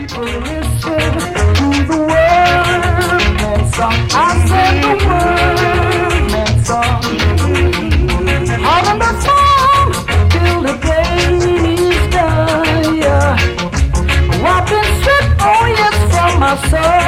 people listen to the word man song. I said the word man song. All of the song till the day is done. Yeah. I've been stripped, oh yes, from my soul.